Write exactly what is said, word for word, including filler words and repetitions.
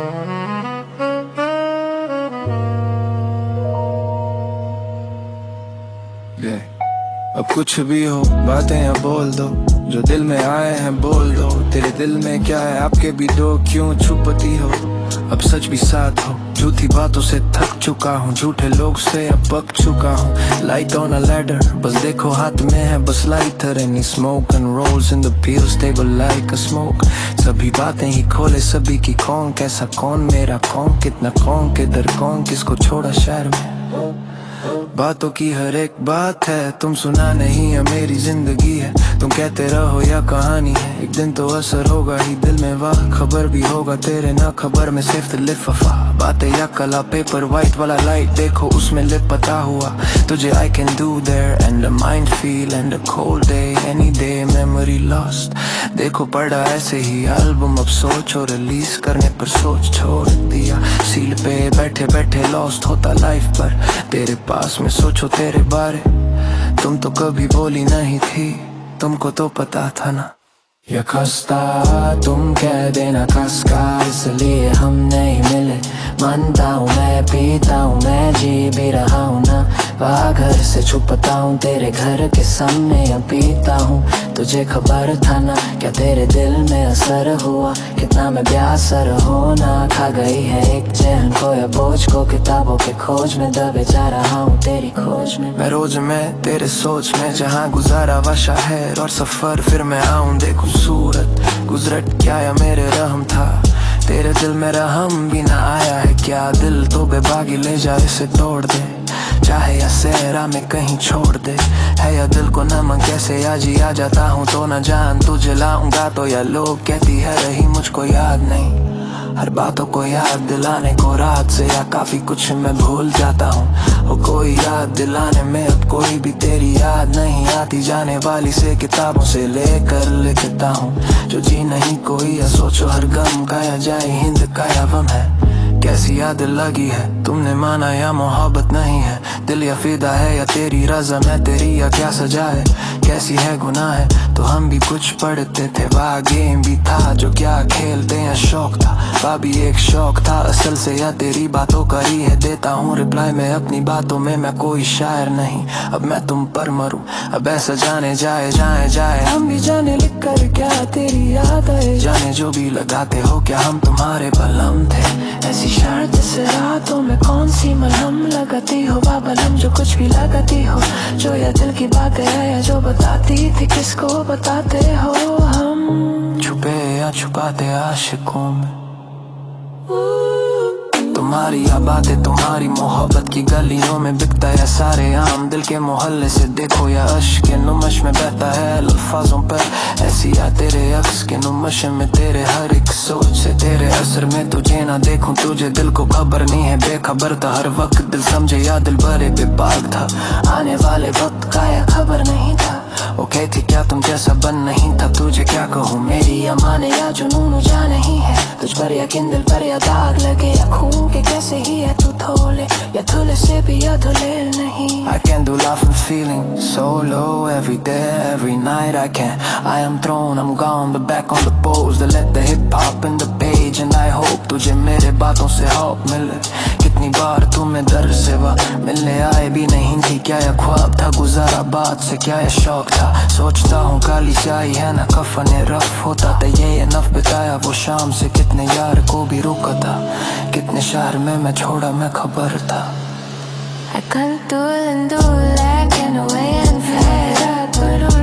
yeah. अब कुछ भी हो बातें या बोल दो, जो दिल में आए हैं बोल दो। तेरे दिल में क्या है आपके भी दो, क्यों छुपती हो? अब सच भी साथ हो, झूठी बातों से थक चुका हूँ, झूठे लोग से अब पक चुका हूँ। लाइट ऑन अ लैडर, बस देखो हाथ में है बस lighter. Any smoke and rolls in the peel stable like a smoke. सभी बातें ही खोले सभी की, कौन कैसा कौन मेरा कौन कितना कौन किधर कौन किसको छोड़ा शहर में। बातों की हर एक बात है, तुम सुना नहीं है मेरी जिंदगी है। तुम कहते रहो या कहानी है, एक दिन तो असर होगा ही दिल में, वाह खबर भी होगा तेरे ना खबर में। सिर्फ लिफाफा बातें या कला, पेपर वाइट वाला लाइट देखो उसमें लिपटा हुआ तुझे। I can do there and the mind feel and the cold day any day memory lost. देखो पड़ा ऐसे ही एल्बम, अब सोच और रिलीज करने पर सोच छोड़ दिया। सील पे बैठे बैठे लॉस्ट होता लाइफ पर, तेरे पास में सोचो तेरे बारे। तुम तो कभी बोली नहीं थी, तुमको तो पता था ना। या खस्ता तुम कह देना खसका, इसलिए हम नहीं मिले। मानता हूँ मैं पीता हूँ मैं जी भी रहा हूँ ना, वहाँ घर से छुपता हूँ तेरे घर के सामने या पीता हूँ। तुझे खबर था ना क्या तेरे दिल में असर हुआ, कितना मैं बेअसर होना। खा गई है एक चैन को या बोझ को, किताबों के खोज में दबे जा रहा हूँ तेरी खोज में। मैं रोज में तेरे सोच में, जहाँ गुजारा हुआ शहर और सफर, फिर मैं आऊँ देखूं सूरत गुजरत क्या या मेरे रहम था। तेरे दिल में रहम भी ना आया है क्या, दिल तो बेबागी ले जा इसे तोड़ दे, चाहे या सहरा में कहीं छोड़ दे। है या दिल को नमक कैसे आज ही आ जाता हूँ तो न जान तुझे लाऊंगा तो, या लोग कहती है रही मुझको याद नहीं। हर बातों को याद दिलाने को रात से या काफी कुछ मैं भूल जाता हूँ। वो कोई याद दिलाने में अब कोई भी तेरी याद नहीं आती, जाने वाली से किताबों से लेकर लिखता हूँ। जो जी नहीं कोई या सोचो हर गम का, या जाए हिंद का या वम है। कैसी याद लगी है तुमने माना या मोहब्बत नहीं है, दिल या फिदा है या तेरी रज़ा मैं तेरी, या क्या सजा है कैसी है गुनाह है। तो हम भी कुछ पढ़ते थे, वह गेम भी था जो क्या खेलते हैं शौक था। वह भी एक शौक था असल से, या तेरी बातों का ही है देता हूँ रिप्लाई में अपनी बातों में। मैं कोई शायर नहीं अब मैं तुम पर मरूं, अब ऐसा जाने जाए जाए जाए हम भी जाने लिख कर क्या तेरी याद आए। जाने जो भी लगाते हो क्या हम तुम्हारे बलम थे, ऐसी शर्त से रातों में कौन सी मलहम लगाती हो बाबलम। जो कुछ भी लगाती हो जो या दिल की बात है, या जो बताती थी किसको बताते हो हम। छुपे या छुपाते आशिकों में तुम्हारी या बातें, तुम्हारी मोहब्बत की गलियों में बिकता है सारे आम। दिल के मोहल्ले से देखो या अश्क के नुमश में बहता है अल्फाजों पर, ऐसी या तेरे अक्स के नुमश में तेरे हर एक सोच से। तेरे असर में तुझे ना देखूं तुझे, दिल को खबर नहीं है बेखबर था हर वक्त। दिल समझे या दिल भरे बेबाक था, आने वाले वक्त का या खबर नहीं था। वो कहती क्या तुम जैसा बन नहीं था, तुझे क्या कहूँ मेरी या माने या जुनून जा नहीं है। तुझ पर यकीन दिल पर या दाग लगे या खून के कैसे ही है तू थोले, या थोले से भी या धुले नहीं। I can do love and feeling so low every day every night I can। I am thrown I'm gone but back on the pose, they let the hip hop in the page and I hope तुझे मेरे बातों से hop मिले। कितनी बार तुम्हें दर्द से वह मिलने आए भी नहीं थी क्या, या ख्वाब था गुजारा बात से क्या या शौक था। सोचता हूँ काली स्याही है ना कफन रफ होता था, ये नफ बिताया वो शाम से कितने यार को भी रोका था, कितने शहर में मैं छोड़ा मैं खबर था। I can't do and do like in a way unfair, but